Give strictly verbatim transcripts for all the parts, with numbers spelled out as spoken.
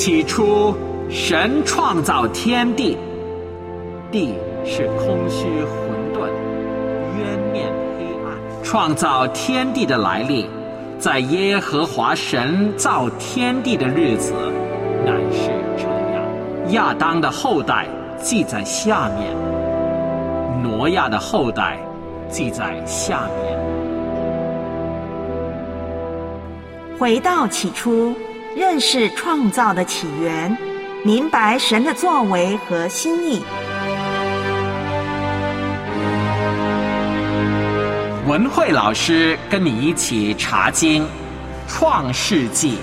起初，神创造天地，地是空虚混沌，渊面黑暗。创造天地的来历，在耶和华神造天地的日子，乃是这样。亚当的后代记在下面，挪亚的后代记在下面。 回到起初，认识创造的起源，明白神的作为和心意。 文慧老师跟你一起查经《创世纪》。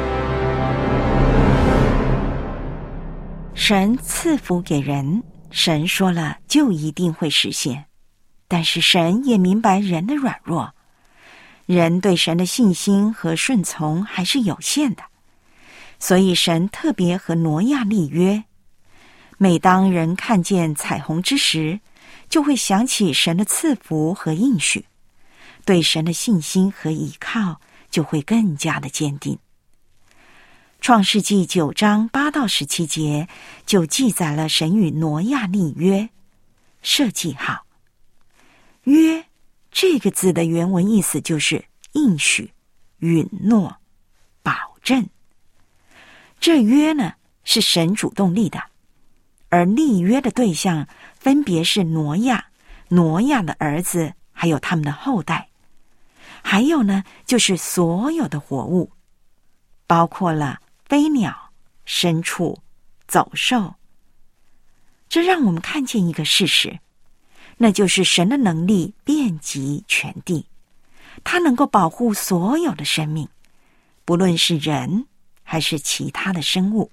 神赐福给人，神说了就一定会实现，但是神也明白人的软弱，人对神的信心和顺从还是有限的，所以神特别和挪亚立约。每当人看见彩虹之时，就会想起神的赐福和应许，对神的信心和依靠就会更加的坚定。创世纪九章八到十七节就记载了神与挪亚立约，设记号。约这个字的原文意思就是应许、允诺、保证。这约呢，是神主动立的，而立约的对象分别是挪亚、挪亚的儿子，还有他们的后代。还有呢，就是所有的活物，包括了飞鸟、牲畜、走兽。这让我们看见一个事实，那就是神的能力遍及全地，他能够保护所有的生命，不论是人还是其他的生物。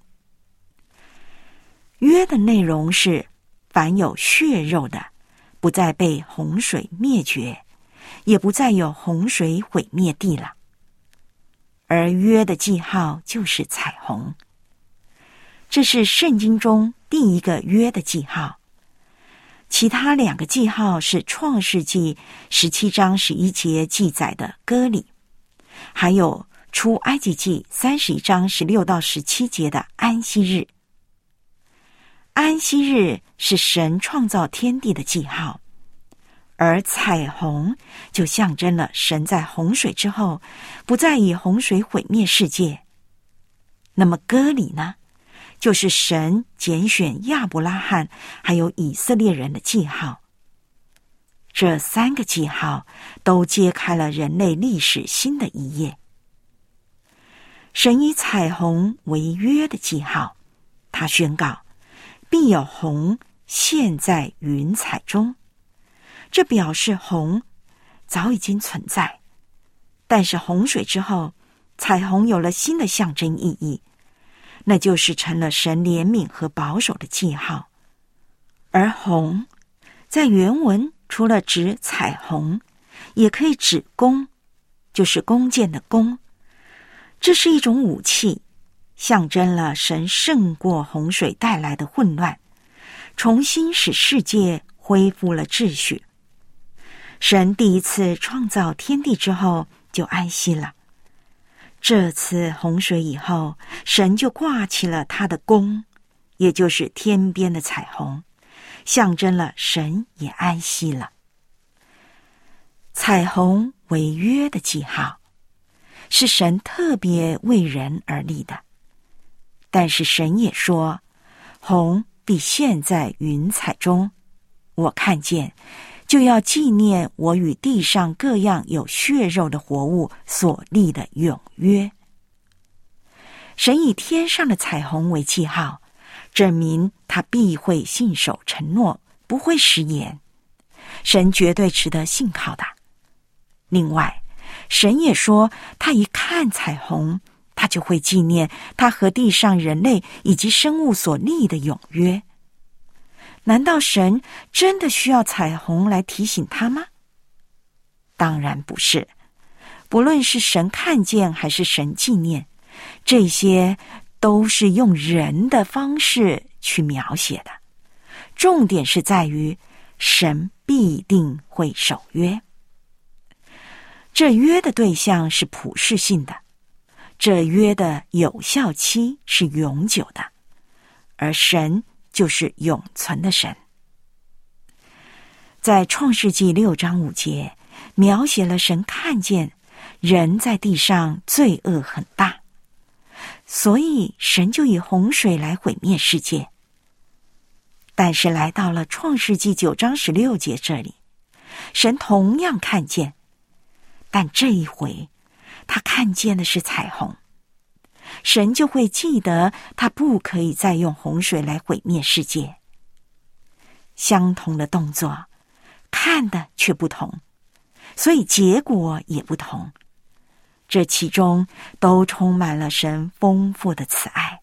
约的内容是，凡有血肉的，不再被洪水灭绝，也不再有洪水毁灭地了。而约的记号就是彩虹，这是圣经中第一个约的记号。其他两个记号是创世纪十七章十一节记载的割礼，还有出埃及记三十一章十六到十七节的安息日。安息日是神创造天地的记号，而彩虹就象征了神在洪水之后不再以洪水毁灭世界。那么割礼呢，就是神拣选亚伯拉罕还有以色列人的记号。这三个记号都揭开了人类历史新的一页。神以彩虹为约的记号，他宣告必有虹现在云彩中。这表示虹早已经存在，但是洪水之后，彩虹有了新的象征意义，那就是成了神怜悯和保守的记号。而虹在原文除了指彩虹，也可以指弓，就是弓箭的弓。这是一种武器，象征了神胜过洪水带来的混乱，重新使世界恢复了秩序。神第一次创造天地之后就安息了，这次洪水以后，神就挂起了他的弓，也就是天边的彩虹，象征了神也安息了。彩虹为约的记号，是神特别为人而立的，但是神也说，虹必现在云彩中，我看见就要纪念我与地上各样有血肉的活物所立的永约。神以天上的彩虹为记号，证明他必会信守承诺，不会食言。神绝对值得信靠的。另外，神也说，他一看彩虹，他就会纪念他和地上人类以及生物所立的永约。难道神真的需要彩虹来提醒他吗？当然不是。不论是神看见还是神纪念，这些都是用人的方式去描写的。重点是在于神必定会守约。这约的对象是普世性的， 这约的有效期是永久的，而神就是永存的神。在创世纪六章五节，描写了神看见人在地上罪恶很大，所以神就以洪水来毁灭世界。但是来到了创世纪九章十六节这里，神同样看见，但这一回他看见的是彩虹。神就会记得他不可以再用洪水来毁灭世界。相同的动作，看的却不同，所以结果也不同。这其中都充满了神丰富的慈爱。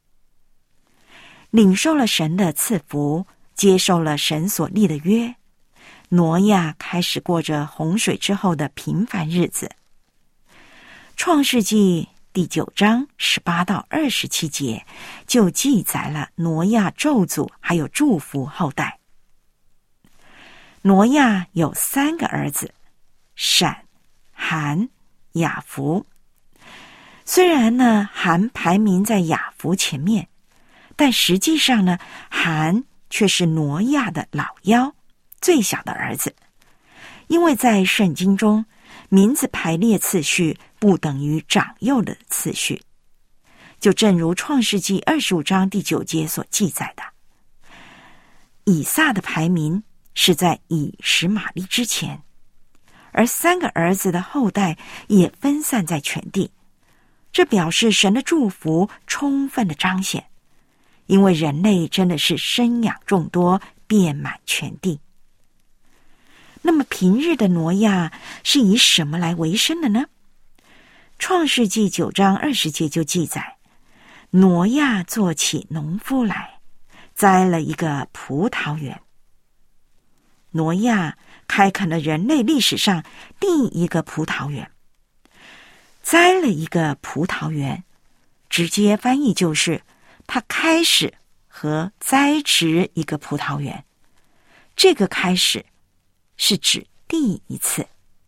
领受了神的赐福，接受了神所立的约，挪亚开始过着洪水之后的平凡日子。创世纪第九章十八到二十七节就记载了挪亚咒诅还有祝福后代。挪亚有三个儿子，闪、含、雅弗。虽然呢，含排名在雅弗前面，但实际上呢，含却是挪亚的老幺，最小的儿子。因为在圣经中，名字排列次序不等于长幼的次序，就正如创世纪二十五章第九节所记载的，以撒的排名是在以实玛利之前，而三个儿子的后代也分散在全地，这表示神的祝福充分的彰显，因为人类真的是生养众多，遍满全地。那么平日的挪亚是以什么来为生的呢？创世纪九章二十节就记载，挪亚做起农夫来，栽了一个葡萄园。挪亚开垦了人类历史上第一个葡萄园。栽了一个葡萄园，直接翻译就是他开始和栽植一个葡萄园。这个开始是指第一次。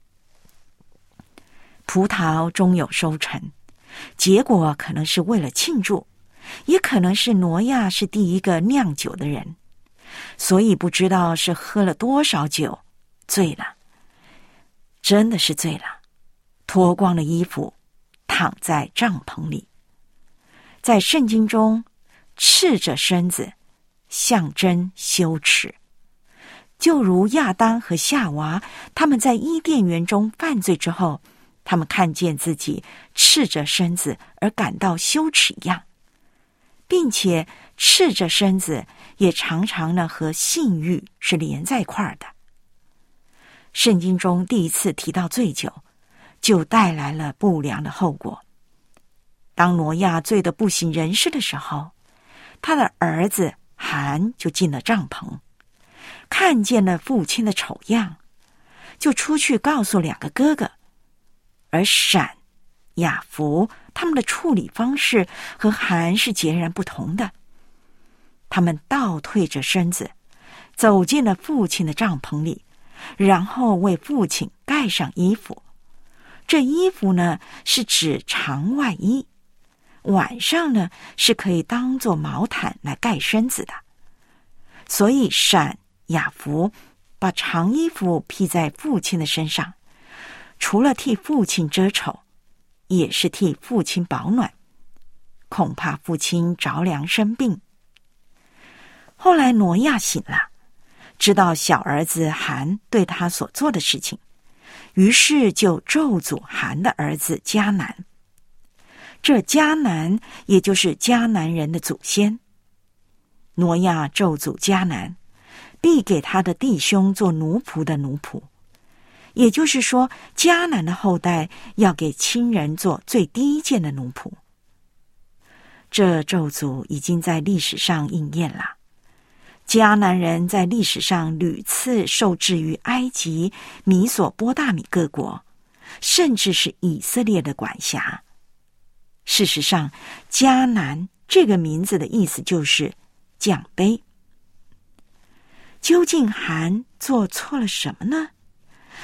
葡萄终有收成，结果可能是为了庆祝，也可能是挪亚是第一个酿酒的人，所以不知道是喝了多少酒，醉了，真的是醉了，脱光了衣服，躺在帐篷里。在圣经中，赤着身子象征羞耻，就如亚当和夏娃他们在伊甸园中犯罪之后，他们看见自己赤着身子而感到羞耻一样，并且赤着身子也常常呢和性欲是连在一块儿的。圣经中第一次提到醉酒，就带来了不良的后果。当挪亚醉得不省人事的时候，他的儿子含就进了帐篷，看见了父亲的丑样，就出去告诉两个哥哥。而闪、雅弗他们的处理方式和含是截然不同的。他们倒退着身子，走进了父亲的帐篷里，然后为父亲盖上衣服。这衣服呢，是指长外衣，晚上呢是可以当作毛毯来盖身子的。所以闪、雅弗把长衣服披在父亲的身上，除了替父亲遮丑，也是替父亲保暖，恐怕父亲着凉生病。后来挪亚醒了，知道小儿子含对他所做的事情，于是就咒诅含的儿子迦南。这迦南也就是迦南人的祖先。挪亚咒诅迦南，必给他的弟兄做奴仆的奴仆。也就是说，迦南的后代要给亲人做最低贱的奴仆。这咒诅已经在历史上应验了。迦南人在历史上屡次受制于埃及、米索波大米各国，甚至是以色列的管辖。事实上，迦南这个名字的意思就是奖杯。究竟含做错了什么呢？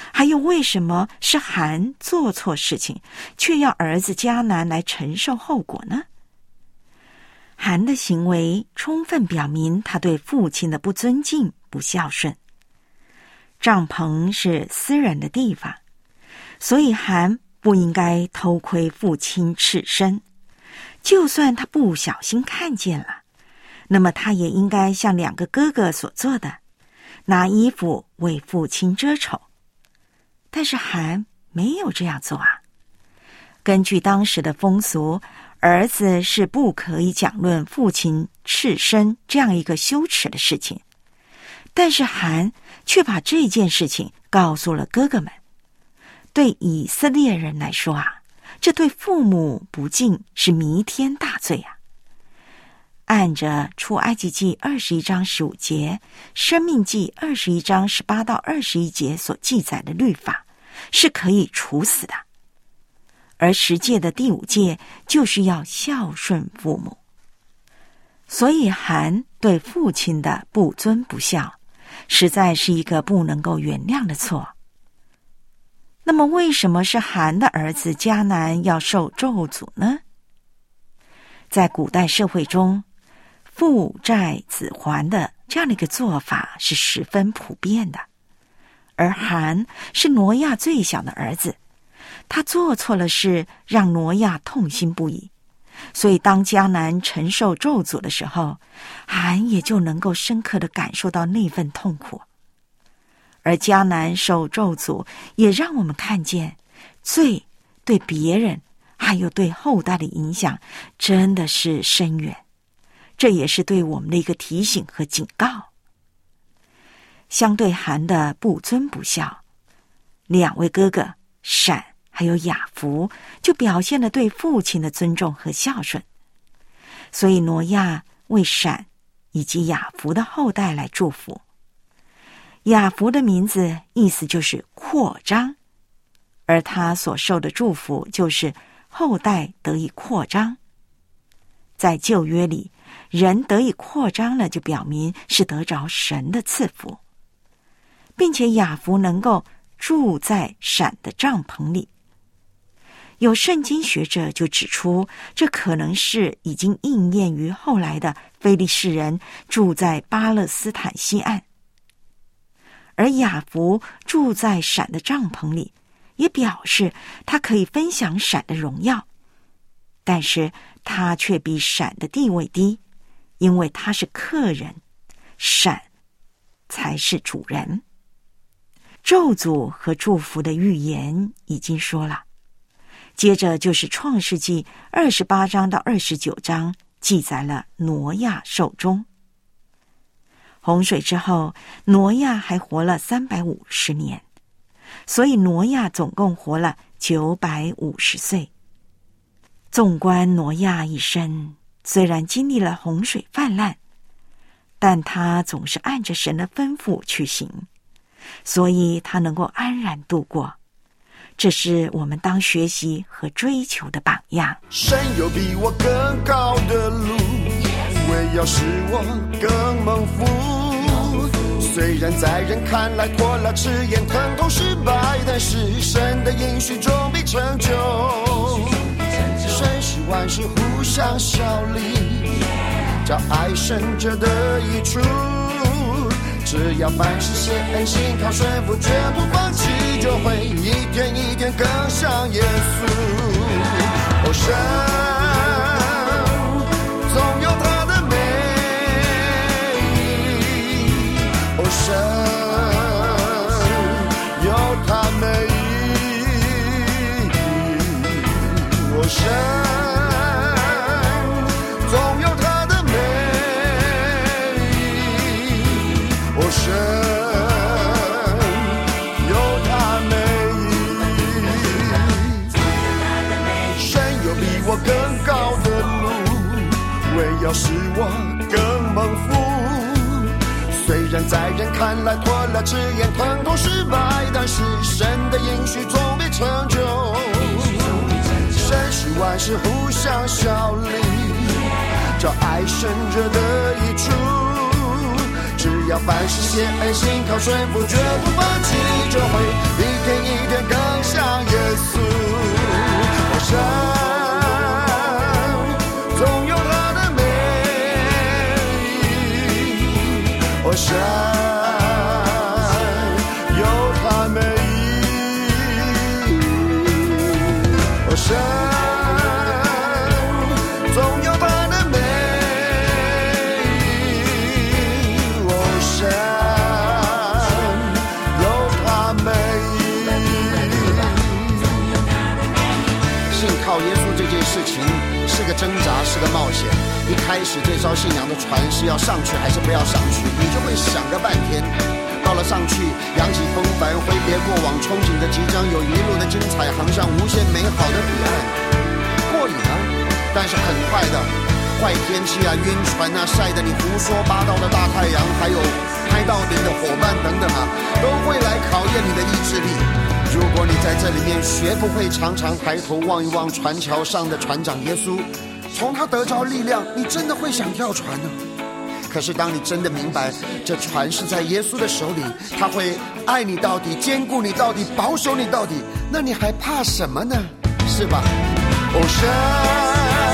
还有为什么是韩做错事情，却要儿子迦南来承受后果呢？韩的行为充分表明他对父亲的不尊敬、不孝顺。帐篷是私人的地方，所以韩不应该偷窥父亲赤身。就算他不小心看见了，那么他也应该像两个哥哥所做的，拿衣服为父亲遮丑。但是韩没有这样做啊。根据当时的风俗，儿子是不可以讲论父亲赤身这样一个羞耻的事情，但是韩却把这件事情告诉了哥哥们。对以色列人来说啊，这对父母不敬是弥天大罪啊。按着出埃及记二十一章十五节、申命记二十一章十八到二十一节所记载的律法，是可以处死的。而十诫的第五诫就是要孝顺父母，所以韩对父亲的不尊不孝，实在是一个不能够原谅的错。那么为什么是韩的儿子迦南要受咒诅呢？在古代社会中，父债子还的这样的一个做法是十分普遍的。而韩是挪亚最小的儿子，他做错了事，让挪亚痛心不已，所以当迦南承受咒诅的时候，韩也就能够深刻地感受到那份痛苦。而迦南受咒诅，也让我们看见罪对别人还有对后代的影响真的是深远，这也是对我们的一个提醒和警告。相对韩的不尊不孝，两位哥哥闪还有雅弗就表现了对父亲的尊重和孝顺，所以挪亚为闪以及雅弗的后代来祝福。雅弗的名字意思就是扩张，而他所受的祝福就是后代得以扩张。在旧约里，人得以扩张了，就表明是得着神的赐福，并且雅弗能够住在闪的帐篷里。有圣经学者就指出，这可能是已经应验于后来的非利士人住在巴勒斯坦西岸。而雅弗住在闪的帐篷里，也表示他可以分享闪的荣耀，但是他却比闪的地位低，因为他是客人，闪才是主人。咒诅和祝福的预言已经说了，接着就是创世纪二十八章到二十九章记载了挪亚寿终。洪水之后，挪亚还活了三百五十年，所以挪亚总共活了九百五十岁。纵观挪亚一生，虽然经历了洪水泛滥，但他总是按着神的吩咐去行，所以他能够安然度过。这是我们当学习和追求的榜样。 神有比我更高的路，为要使我更蒙福。虽然在人看来拖拉迟延疼痛失败，但是神的应许终必成就。神使万事互相效力，叫爱神者的益处。只要凡事献恩，心靠顺服，绝不放弃，就会一天一天更像耶稣。哦，神总有他的美意，哦，神有他美意，哦，神总有他的美意，哦，神有他美意，神有比我更高的路，为要使我更蒙福。虽然在人看来拖拉迟延疼痛失败，但是神的应许终必成就。神使万事互相效力，叫爱神者的益处。只只要凡事献心靠顺服，绝不放弃，就会一天一天更像耶稣。我神总有他的美意，我神有他美意，我神总有他的美意，我神有他美意。信靠耶稣这件事情是个挣扎，是个冒险。一开始这艘信仰的船是要上去还是不要上去，你就会想个半天。到了上去，扬起风帆，挥别过往，憧憬的即将有一路的精彩，航向无限美好的彼岸。过瘾啊，但是很快的，坏天气啊，晕船啊，晒得你胡说八道的大太阳，还有拍到顶的伙伴等等啊，都会来考验你的意志力。如果你在这里面学不会常常抬头望一望船桥上的船长耶稣，从他得着力量，你真的会想跳船呢。可是当你真的明白这船是在耶稣的手里，他会爱你到底，兼顾你到底，保守你到底，那你还怕什么呢？是吧？哦，神